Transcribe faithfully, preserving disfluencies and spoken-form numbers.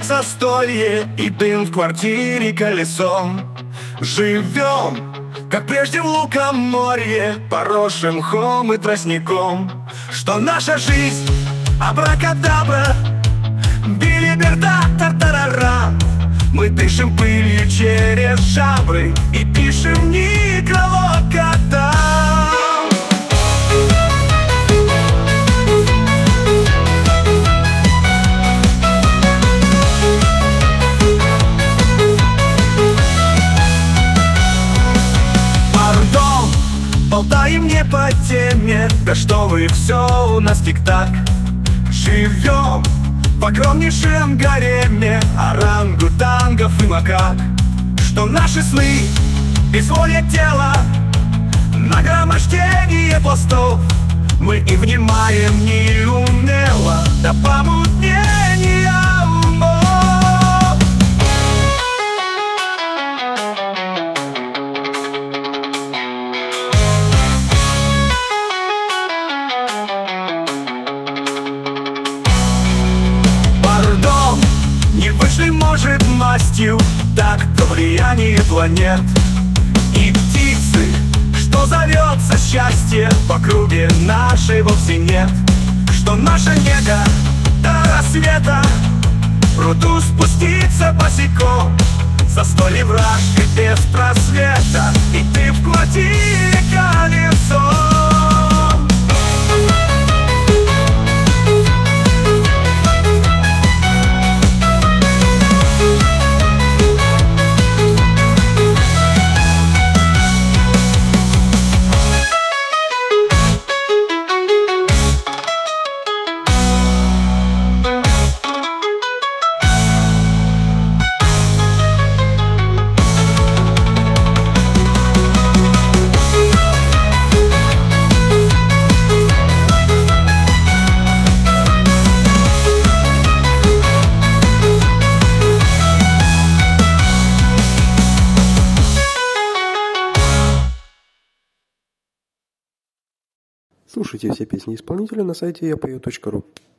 праздник, застолье и дым в квартире колесом. Живем, как прежде в лукоморье, поросшим мхом и тростником. Что наша жизнь абракадабра, билиберда, тартарара. Мы дышим пылью через жабры и пишем некролог-кода. Болтаем не по теме, да что вы, все у нас тик-так. Живем в огромнейшем гареме орангутангов и макак. Что наши сны изволят тела нагромождение пластов. Мы и внимаем неумело до помутнения умов. Не вышли, может, мастью так до влияния планет. И птицы, что зовется счастье, по круге нашей вовсе нет. Что наша нега до рассвета в пруду спуститься босиком. Застолье вражка без просвета, и ты в квартире колесом. Слушайте все песни исполнителя на сайте я пою точка ру.